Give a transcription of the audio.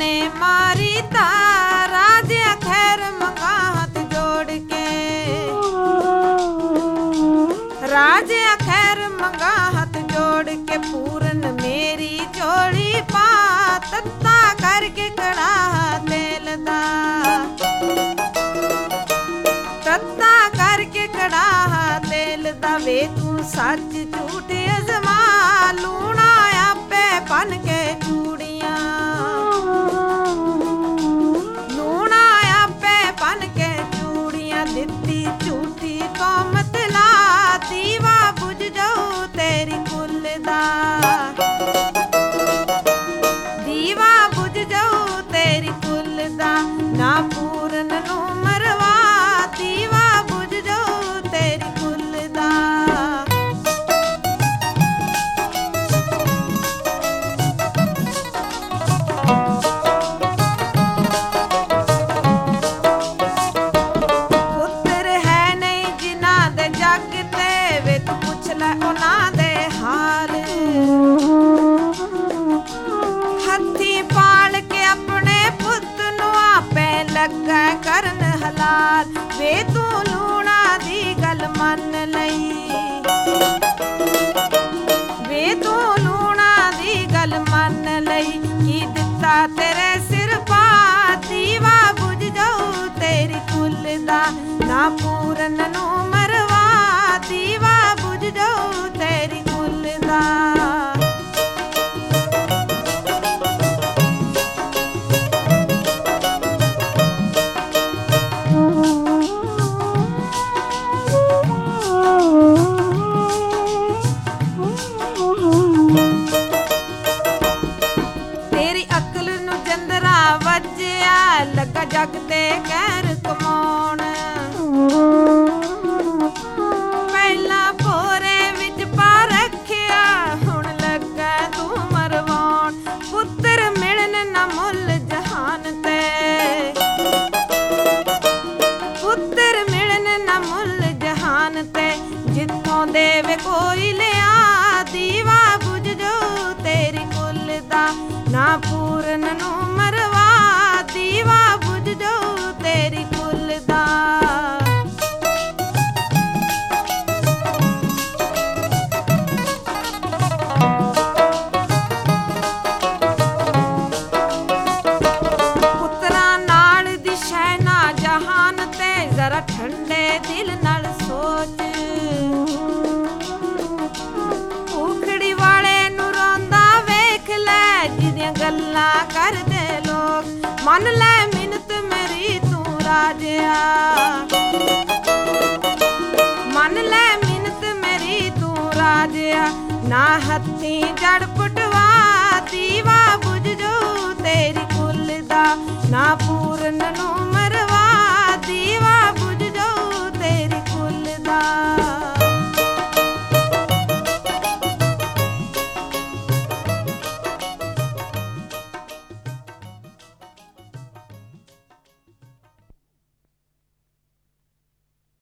ने मारी ता राजा खैर मंगा हाथ जोड़ के, राजा खैर मंगा हाथ जोड़ के पूरन मेरी झोली पा तत्ता करके कड़ा तेल दा, तत्ता करके कड़ा तेल दा। वे तू सच झूठ अजमा लूना आपे बन के चूड़ियां, लूना आपे बन के चूड़ियां। दित्ती झूठी कौमत ला दीवा बुझ जाऊ तेरी कुल दा, दीवा बुझ जाऊ तेरी कुल दा। ना पूरन नू मरवा दीवा बुझ जाऊ तेरी कुल दा। पुत्र है नहीं जिन्हां दे जग ते वे तू पुछ लै उन्हां दे हाल। हथी पाल के अपने पुत नू आपे लगा करन हलाल। वे तू लूणा दी गल मन लई, वे तू लूणा दी गल मन लई। की दिता तेरे सिर पा दीवा बुझ जाऊ तेरी कुल दा। ना पूरन नू मरवा दीवा बुझ जाऊ तेरी कुल दा। तेरी अकल नू जंदरा वज्जिया लगा जग ते कहर कमाउण। पहला भोरे विच पा रखिया हुण लगा तू मरवाउण। पुत्र मिलन ना मुल जहान ते, पुत्र मिलन ना मुल जहान ते। जिथों देवे कोई लिया दीवा बुझ जाऊ तेरी कुल दा। ना पूरन नू मरवा दीवा बुझ जाऊ तेरी कुल दा। पुत्रा नाल दी शैना जहान ते जरा ठंडे दिल नाल सोच। उखड़ी वाले नू रोंदा वेख लै जिदियां गल्लां करदे लोग। मन लै मिन्नत मेरी तू राजिया, मन लै मिन्नत मेरी तू राजिया। ना हत्थी जड़ पुटवा दीवा बुझ जाऊ तेरी कुल दा। ना